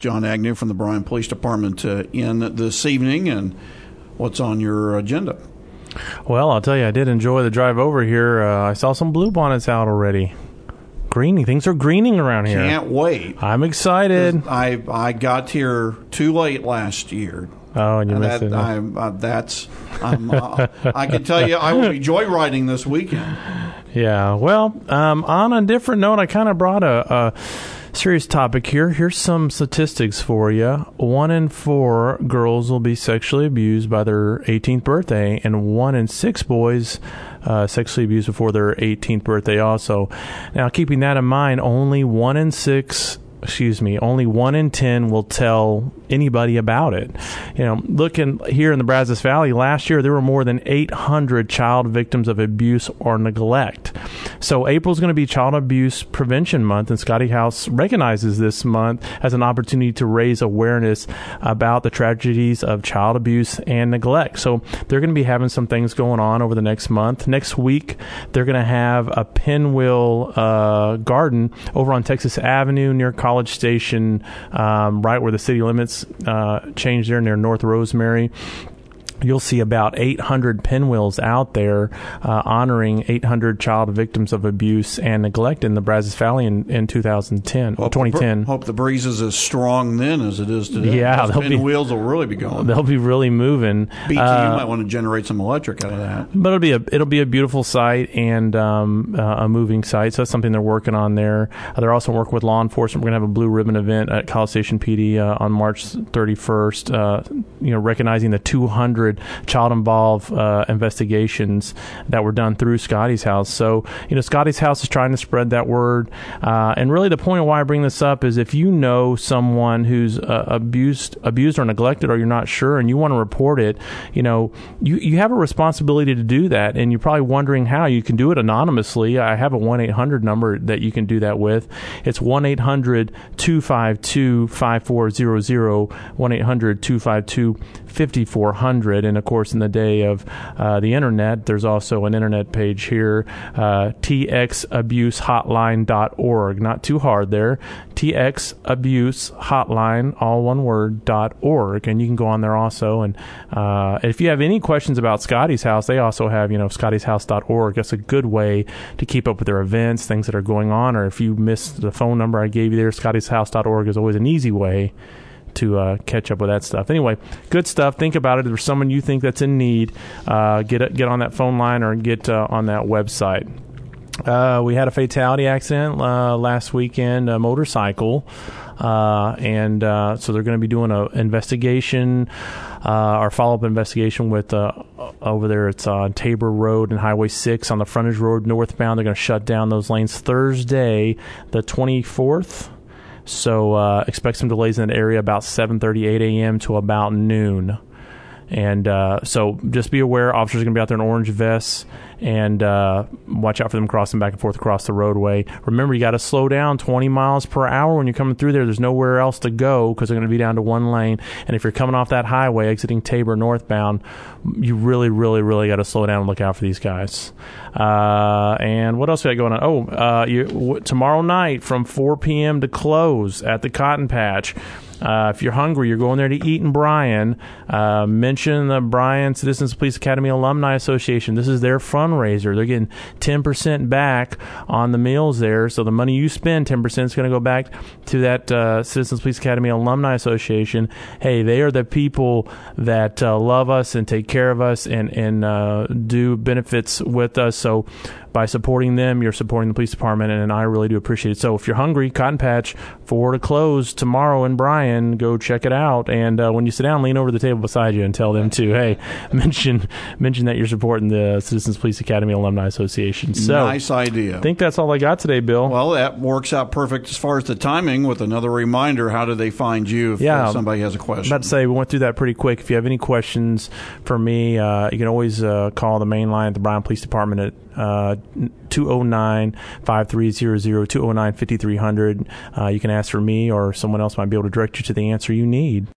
John Agnew from the Bryan Police Department in this evening, and what's on your agenda? Well, I'll tell you, I did enjoy the drive over here. I saw some bluebonnets out already. Greening. Things are greening around here. Can't wait. I'm excited. I got here too late last year. Oh, and you missed it. I can tell you I will be joyriding this weekend. Yeah. Well, on a different note, I kind of brought a serious topic here. Here's some statistics for you. 1 in 4 girls will be sexually abused by their 18th birthday, and 1 in 6 boys sexually abused before their 18th birthday also. Now, keeping that in mind, only 1 in 10 will tell anybody about it. You know, looking here in the Brazos Valley, last year there were more than 800 child victims of abuse or neglect. So April's going to be Child Abuse Prevention Month, and Scotty House recognizes this month as an opportunity to raise awareness about the tragedies of child abuse and neglect. So they're going to be having some things going on over the next month. Next week, they're going to have a pinwheel garden over on Texas Avenue near College Station, right where the city limits change there near North Rosemary. You'll see about 800 pinwheels out there honoring 800 child victims of abuse and neglect in the Brazos Valley in 2010. Hope the breeze is as strong then as it is today. Yeah, those pinwheels will really be going. They'll be really moving. BTU might want to generate some electric out of that. But it'll be a beautiful site and a moving site. So that's something they're working on there. They're also working with law enforcement. We're going to have a blue ribbon event at College Station PD on March 31st. Recognizing the 200 child-involved investigations that were done through Scotty's House. So, Scotty's House is trying to spread that word. And really the point of why I bring this up is if you know someone who's abused or neglected, or you're not sure and you want to report it, you have a responsibility to do that. And you're probably wondering how. You can do it anonymously. I have a 1-800 number that you can do that with. It's 1-800-252-5400, 1-800-252-5400. And of course, in the day of the internet, there's also an internet page here, txabusehotline.org. Not too hard there. txabusehotline, all one word, .org. And you can go on there also. And if you have any questions about Scotty's House, they also have, scottyshouse.org. That's a good way to keep up with their events, things that are going on. Or if you missed the phone number I gave you there, scottyshouse.org is always an easy way to catch up with that stuff. Anyway, good stuff. Think about it. If there's someone you think that's in need, get on that phone line or get on that website. We had a fatality accident last weekend, a motorcycle, and so they're going to be doing an investigation, or follow-up investigation with over there. It's on Tabor Road and Highway 6 on the frontage road northbound. They're going to shut down those lanes Thursday, the 24th. So expect some delays in that area about 7:38 a.m. to about noon. And so just be aware, officers are going to be out there in orange vests, and watch out for them crossing back and forth across the roadway. Remember, you got to slow down 20 miles per hour when you're coming through there. There's nowhere else to go because they're going to be down to one lane. And if you're coming off that highway, exiting Tabor northbound, you really, really, really got to slow down and look out for these guys. And what else we got going on? Tomorrow night from 4 p.m. to close at the Cotton Patch. If you're hungry, you're going there to eat in Bryan. Mention the Bryan Citizens Police Academy Alumni Association. This is their fundraiser. They're getting 10% back on the meals there. So the money you spend, 10% is going to go back to that Citizens Police Academy Alumni Association. Hey, they are the people that love us and take care of us and do benefits with us. So by supporting them, you're supporting the police department, and I really do appreciate it. So if you're hungry, Cotton Patch, 4 to close tomorrow in Bryan. Go check it out. And when you sit down, lean over the table beside you and tell them to, hey, mention that you're supporting the Citizens Police Academy Alumni Association. So nice idea. I think that's all I got today, Bill. Well, that works out perfect as far as the timing. With another reminder, how do they find you if somebody has a question? I'm about to say, we went through that pretty quick. If you have any questions for me, you can always call the main line at the Bryan Police Department at 209-5300, 209-5300. You can ask for me, or someone else might be able to direct you to the answer you need.